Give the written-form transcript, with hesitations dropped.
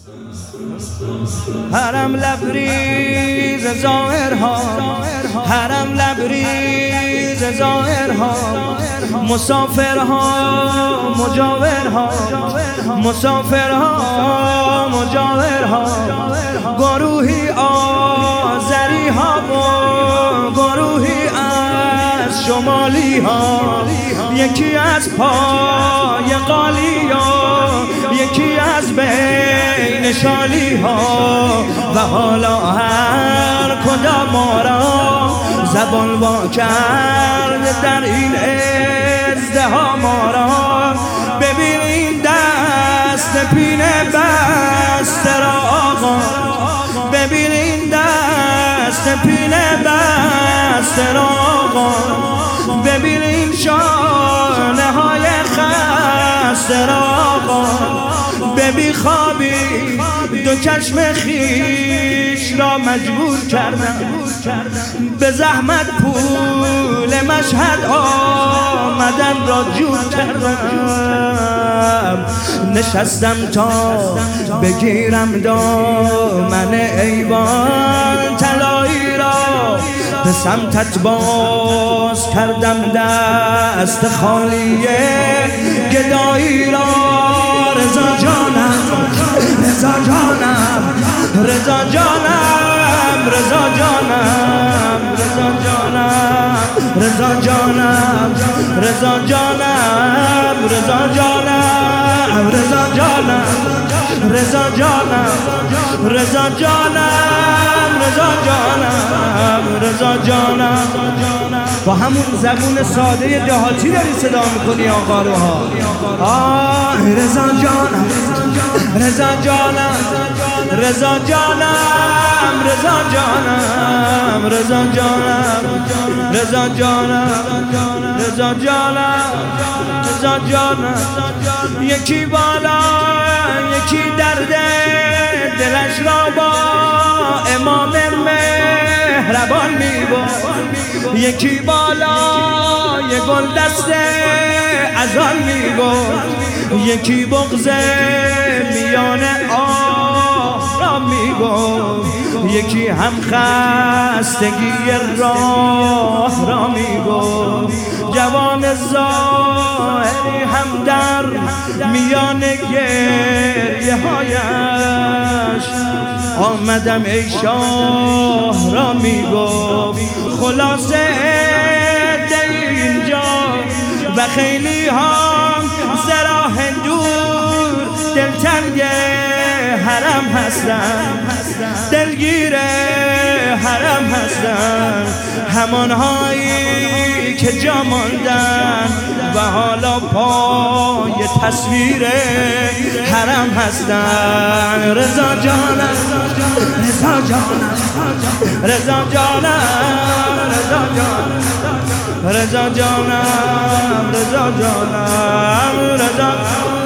حرم لبریز ظاهرها، حرم لبریز ظاهرها، مسافرها مجاورها، مسافرها مجاورها، گروهی آذری ها و گروهی از شمالی ها، یکی از پای قالی ها، یکی از بین شالی ها، و حالا هر کدام ما را زبان وا کرد در این ازدحام ما را. ببین این دست پینه بسته را آقا، ببین این دست پینه بسته را آقا، ببین این شانه های خسته را آقا، ببین خوابی دو چشم خیش را مجبور کردم، به زحمت پول مشهد آمدن را جور کردم. نشستم تا بگیرم دامن ایوان طلایی را، به سمتت باز کردم دست خالی گدایی را. رضا جانم، رضا جانم، رضا جانم، رضا جانم، رضا جانم، رضا جانم، رضا جانم، رضا جانم، رضا جانم، رضا جانم، رضا جانم، رضا جانم، رضا جانم. با همون زبون ساده دهاتی داری صدا میکنی آقا رو ها. رضا جانم، رضا جانم، رضا جانم، رضا جانم، رضا جانم، رضا جانم، رضا جانم، رضا جانم. یکی بالا یکی درد دلش را با امام مهربان میبرد، یکی بالا یک گل دست ازان میبرد، یکی بغض میان آه را میبرد، یکی هم خستگی راه را میبرد. جوان ظاهری هم در میان گریه هایش آمدم ای شاه را میگفت. خلاصه اینجا و خیلی ها زراه دور دلتنگ حرم هستن، دلگیر حرم هستن، همانهایی که جا ماندن و حالا پای تصویر حرم هستن. رضا جانم، رضا جانم، رضا جانم، رضا جانم، رضا جانم، رضا جانم، رضا